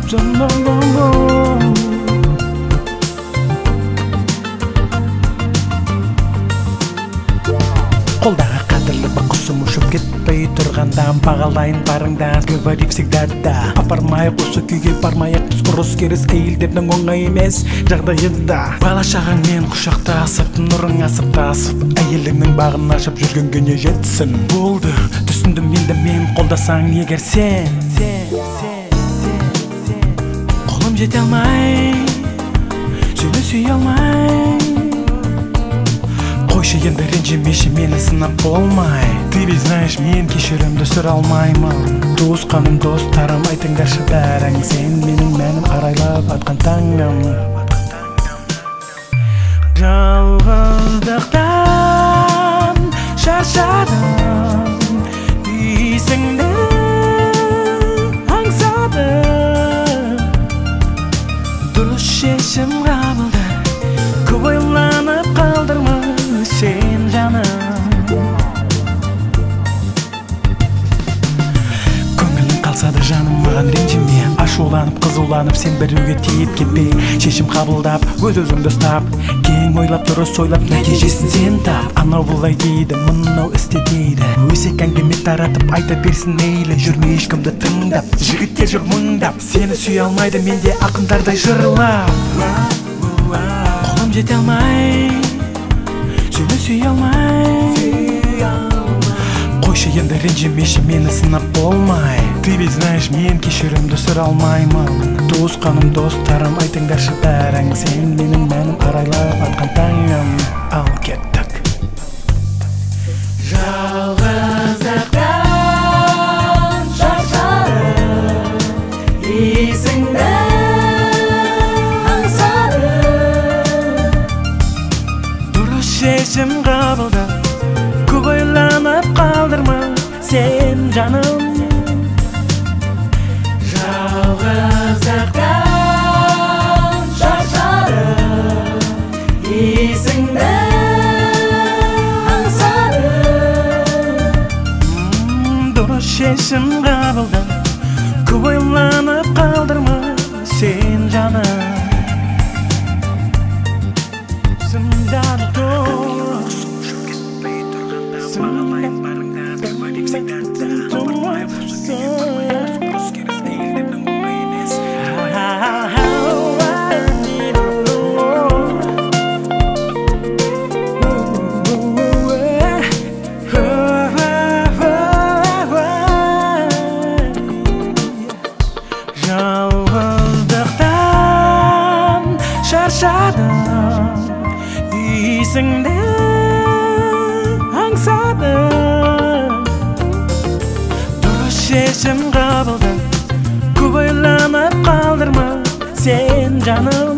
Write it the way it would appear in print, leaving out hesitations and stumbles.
Қолдағы қадірлі бір құсым ұшып кетпей тұрғанда бағалайын барыңда, говори всегда да. Апармайық осы күйге бармайық, біз ұрыс керіс әйелдердің оңай емес жағдайында. Бала шағаңмен құшақтасып, нұрың асып тасып, әйеліңнің бағын ашып жүргенге не жетсін. Болды, түсіндім енді мен, қолдасаң егер сен. Қолым жете алмай, сені сүйе алмай. Қойшы енді ренжімеші, мені сынап болмай. Ты ведь знаешь, мен кешірімді сүре алмаймын. Туысқаным, достарым, айтыңдаршы бәрің. Сен менің мәнім, арайлап атқан таңым. Жалғыздықтан шаршадым, исіңді аңсадым. Дұрыс шешім қабылда, көп ойланып қалдырма сен жаным. Көңілің қалса да жаным маған ренжіме. Ашуланып қызуланып сен біреуге тиіп кетпей, шешім қабылдап өз-өзіңді ұстап, кең ойлап дұрыс ойлап нәтижесін сен тап. Анау бұлай дейді, мынау істе дейді, өсек әңгіме таратып айта берсін мейлі. Жүрме ешкімді тыңдап, жігіттер жүр мұңдап. Сені сүйе алмайды менде ақындардай жырлап. Қолым жете алмай, сені сүйе алмай. Қойшы енді ренжімеші, мені сынап болмай. Ты ведь знаешь, мен кешірімді сүре алмаймын. Туысқаным, достарым, айтыңдаршы бәрің. Сен менің мәнім, арайлап атқан таңым. Ал кеттік. Жалғыздықтан шаршадым, исіңді аңсадым. Дұрыс шешім қабылда, көп ойланып қалдырма сен жаным. Жалғыздықтан шаршадым, исіңді аңсадым. Дұрыс шешім қабылда, көп ойланып қалдырма сен жаным. Жалғыздықтан шаршадым, исіңді аңсадым. Дұрыс шешім қабылда, көп ойланып қалдырма сен жаным.